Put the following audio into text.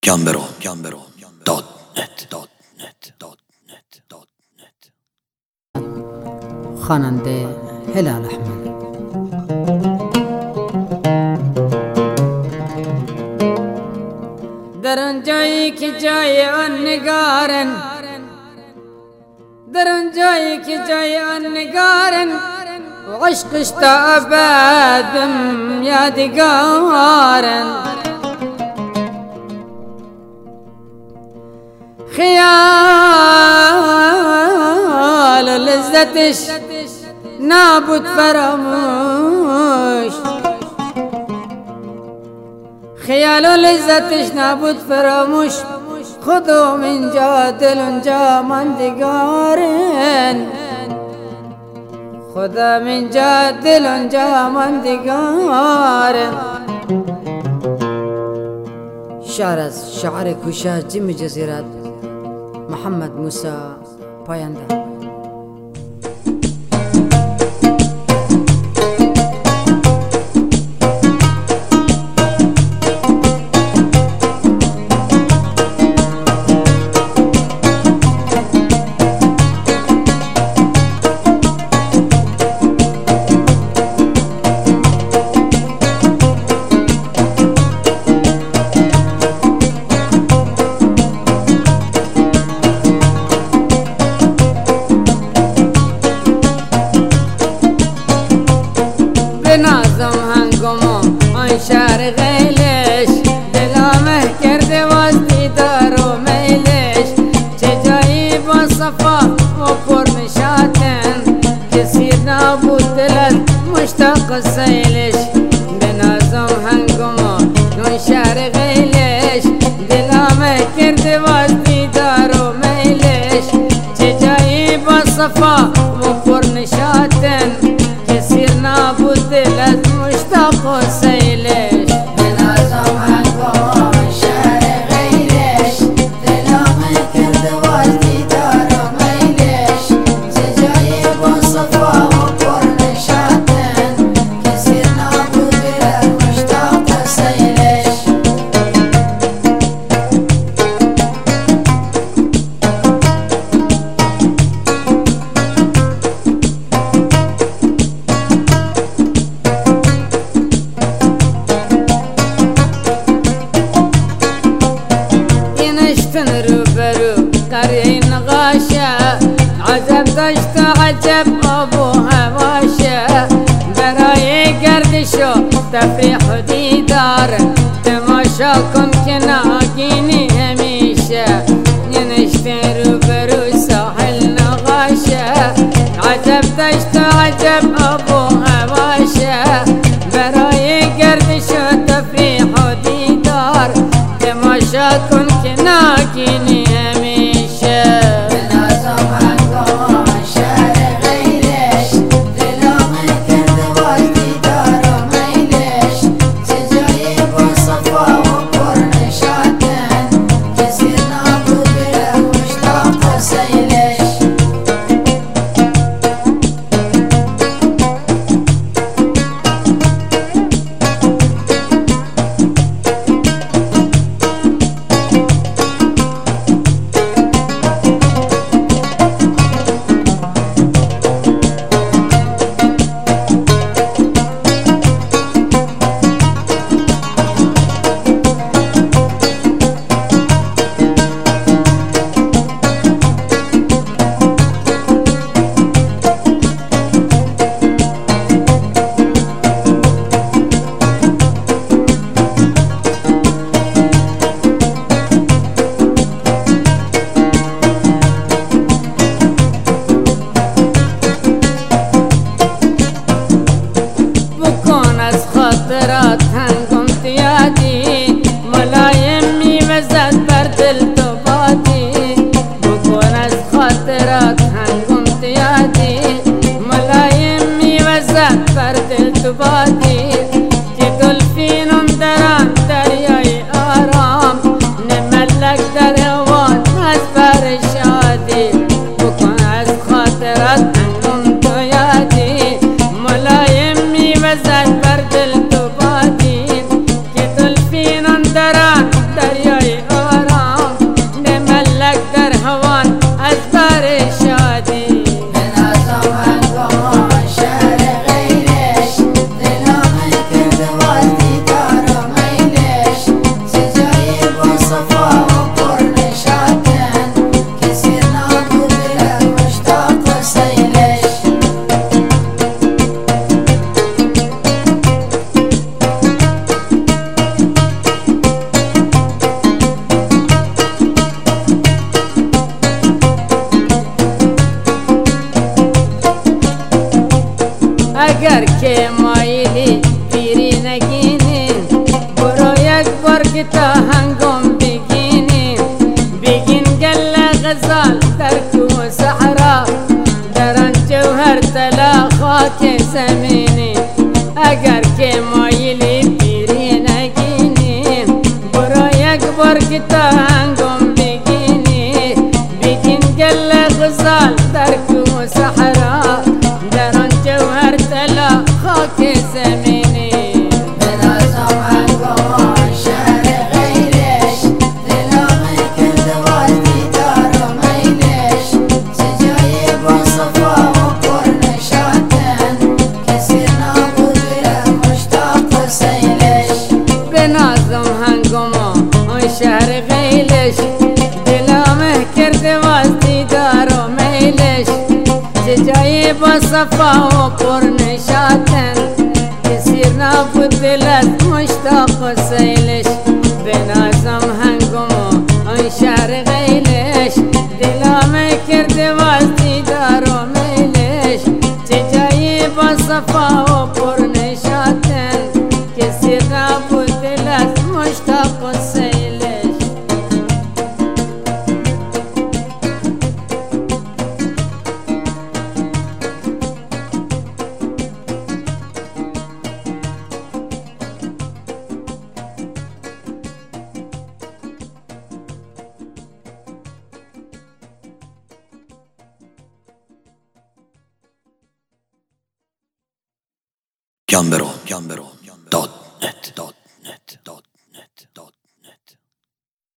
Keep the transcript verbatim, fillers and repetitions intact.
گمبرو دات نت خواننده هلال احمد. در آن جایی که جای آن نگارن، در آن جایی که جای آن نگارن، و عشقش تا ابد بم یادگارن. خیال و لذتش نابود فراموش، خیال و لذتش نابود فراموش، خودم اینجا دل اونجا ماندگارن، خودم اینجا دل اونجا ماندگارن. شعر از شعر کوشش جیم جزیرت محمد موسی پاینده. نازم هنگمو آن شهر غیلش، دلامه کرده واز دیدار و میلش. چه جایی با صفا و پر نشاتن، کسی نابود دلت مشتاق سیلش. بنازم هنگمو آن شهر غیلش، دلامه کرده واز دیدار و میلش. چه جایی با صفا و پر نشاتن، کسی نابود دلت مشتاق سیلش. بنازم هنگام شهر غیرش، دلامه کرده واز دیدار و میلش. چه جایی با صفا و پر نشاتن، کسی نابود دلت مشتاق سیلش. روبرو قریه نقاشه، عجب داشت عجب آب و هواشه. برای گردش و تفریح و دیدار، تماشا کن که ناگینی همیشه. نشته روبرو ساحل نقاشه، عجب داشت عجب آب و هواشه. برای گردش و تفریح و دیدار، تماشا کن که ناگینی همیشه. بنازم هنگام شهر غیرش، دلامه کرده واز دیدار و میلش. چه جایی با صفا و پر نشاتن، کسی نابود دلت مشتاق سیلش. خاطرات هنگم تیادی، ملایم میوزد بر دل تو بادی. بکن از خاطرات هنگم تیادی، ملایم میوزد بر دل تو بادی. که دلفینم در آن دریای آرام، نملک در هوان از بر شادی. بکن از خاطرات هنگم تو یادی، ملایم میوزد بر دل تو بادی. که دلفینم در آن دریای آرام، اگر که مایلی پیری نگینین برو یک بار که تا هنگم بگینین بگین گل غزال در کو صحرا در آن جوهر طلا خاک زمینی اگر که مایلی پیری نگینین برو یک بار که تا هنگم بگینی بگین گل غزال در کو صحرا در آن جوهر طلا خاک زمینی بنازم هنگام شهر غیرش دلم کرد وقتی دارم میلش سجای با صفا و پر نشاتن کسی نبود مشتاق سیلش بنازم هنگام آن شهر غیلش دلم کرد وقتی دارم میلش سجای با صفا و پر نشاتن کسی نبود دلت مشتاق سیلش بنازم هنگام آن شهر غیلش دلم کرد وقتی دارم میلش سجای با صفا و پر نشاتن کسی نبود دلت مشتاق سیلش Gambero, Gambero, dot net.